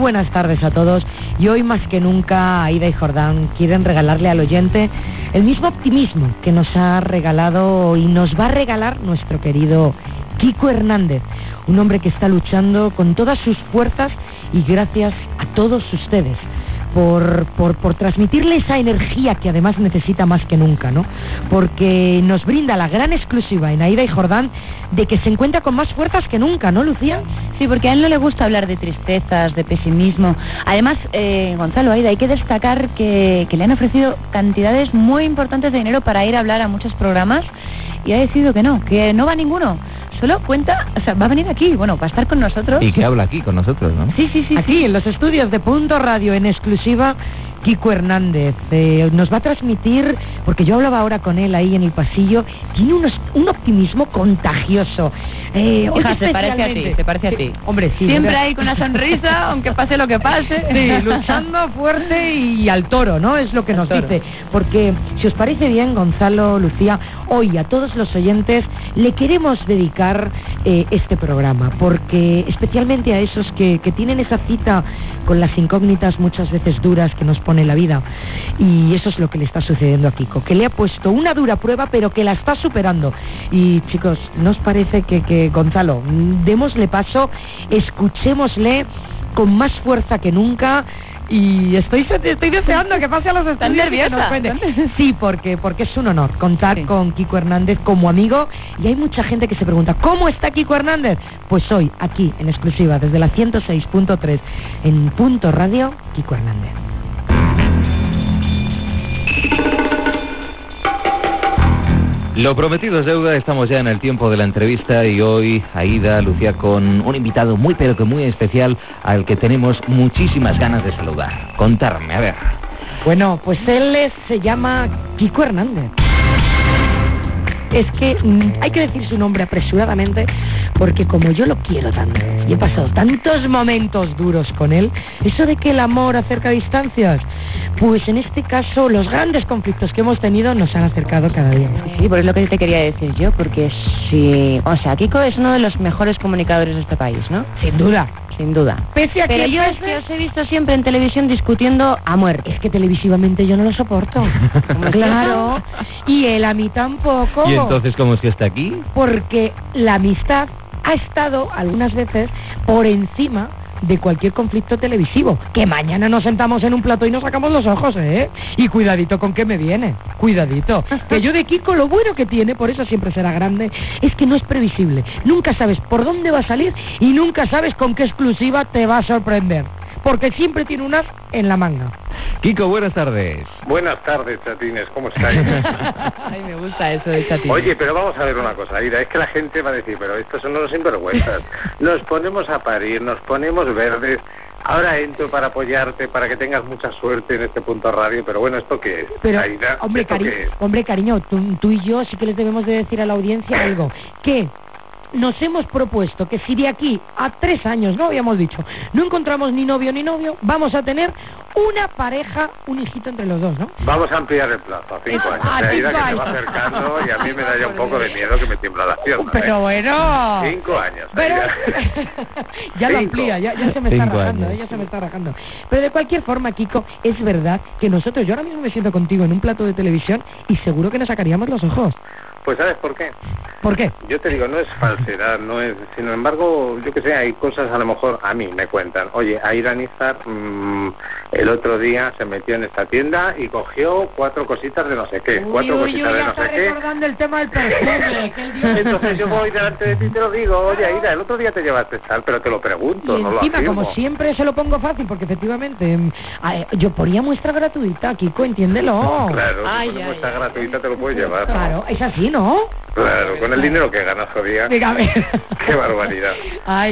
buenas tardes a todos. Y hoy más que nunca Aida y Jordán quieren regalarle al oyente el mismo optimismo que nos ha regalado y nos va a regalar nuestro querido Kiko Hernández, un hombre que está luchando con todas sus fuerzas y gracias a todos ustedes por transmitirle esa energía que además necesita más que nunca, ¿no? Porque nos brinda la gran exclusiva en Aida y Jordán de que se encuentra con más fuerzas que nunca, ¿no, Lucía? Sí, porque a él no le gusta hablar de tristezas, de pesimismo. Además, Gonzalo, Aida, hay que destacar que le han ofrecido cantidades muy importantes de dinero para ir a hablar a muchos programas y ha decidido que no va a ninguno. Solo cuenta, o sea, va a venir aquí, bueno, va a estar con nosotros. Y que habla aquí con nosotros, ¿no? Sí. Aquí, en los estudios de Punto Radio, en exclusiva, Kiko Hernández nos va a transmitir, porque yo hablaba ahora con él ahí en el pasillo, tiene un optimismo contagioso. Hija, se parece a ti. Hombre, sí. Siempre ahí con una sonrisa, aunque pase lo que pase. Sí, luchando fuerte y al toro, ¿no? Es lo que nos dice. Porque, si os parece bien, Gonzalo, Lucía, hoy a todos los oyentes le queremos dedicar este programa, porque especialmente a esos que tienen esa cita con las incógnitas muchas veces duras que nos pone la vida, y eso es lo que le está sucediendo a Kiko, que le ha puesto una dura prueba pero que la está superando. Y chicos, ¿no os parece que Gonzalo, démosle paso, escuchémosle con más fuerza que nunca? Y estoy deseando que pase a los estudios. nerviosa? Sí, porque es un honor contar con Kiko Hernández como amigo. Y hay mucha gente que se pregunta, ¿cómo está Kiko Hernández? Pues hoy, aquí, en exclusiva, desde la 106.3, en Punto Radio, Kiko Hernández. Lo prometido es deuda, estamos ya en el tiempo de la entrevista y hoy, Aida, Lucía, con un invitado muy pero que muy especial al que tenemos muchísimas ganas de saludar. Contarme, a ver. Bueno, pues él se llama Kiko Hernández. Es que hay que decir su nombre apresuradamente porque como yo lo quiero tanto y he pasado tantos momentos duros con él, eso de que el amor acerca distancias, pues en este caso los grandes conflictos que hemos tenido nos han acercado cada día más. Sí, pues es lo que te quería decir yo, porque sí, o sea, Kiko es uno de los mejores comunicadores de este país, ¿no? Sin duda. Sin duda. Pese a pero que yo es que os he visto siempre en televisión discutiendo a muerte. Es que televisivamente yo no lo soporto. Claro. Y él a mí tampoco. ¿Y entonces cómo es que está aquí? Porque la amistad ha estado algunas veces por encima de cualquier conflicto televisivo. Que mañana nos sentamos en un plató y nos sacamos los ojos, ¿eh? Y cuidadito con qué me viene. Cuidadito. Que yo de Kiko lo bueno que tiene, por eso siempre será grande, es que no es previsible. Nunca sabes por dónde va a salir y nunca sabes con qué exclusiva te va a sorprender. Porque siempre tiene unas en la manga. Kiko, buenas tardes. Buenas tardes, chatines, ¿cómo estáis? Ay, me gusta eso de chatines. Oye, pero vamos a ver una cosa, Aida, es que la gente va a decir, pero estos son unos sinvergüenzas. Nos ponemos a parir, nos ponemos verdes, ahora entro para apoyarte, para que tengas mucha suerte en este Punto Radio, pero bueno, ¿esto qué es? Pero, Aida, hombre, cariño, tú y yo sí que les debemos de decir a la audiencia algo, que nos hemos propuesto que si de aquí a 3 años, no habíamos dicho, no encontramos ni novio, vamos a tener una pareja, un hijito entre los dos, ¿no? Vamos a ampliar el plazo a 5 años. Aida, que se va acercando y a mí me da ya un poco de miedo que me tiembla la pierna. Pero bueno. 5 años. Pero ya lo 5. amplía, ya se me está rajando, ya se me está rajando. Pero de cualquier forma, Kiko, es verdad que nosotros, yo ahora mismo me siento contigo en un plato de televisión y seguro que nos sacaríamos los ojos. Pues ¿sabes por qué? ¿Por qué? Yo te digo, no es falsedad, no es... Sin embargo, yo que sé, hay cosas a lo mejor a mí me cuentan. Oye, Aida Nízar el otro día se metió en esta tienda y cogió 4 cositas de no sé qué. 4 cositas de no sé qué. Recordando el tema del perfume. Entonces yo voy delante de ti y te lo digo. Oye, Aida, el otro día te llevaste tal, pero te lo pregunto, y no encima, lo afirmo. como siempre, se lo pongo fácil, porque efectivamente yo ponía muestra gratuita, Kiko, entiéndelo. Claro, con muestra gratuita te lo puedes llevar. Claro, es así, ¿no? Claro, con el dinero que ganas, jodía. Dígame. Qué barbaridad. Ay.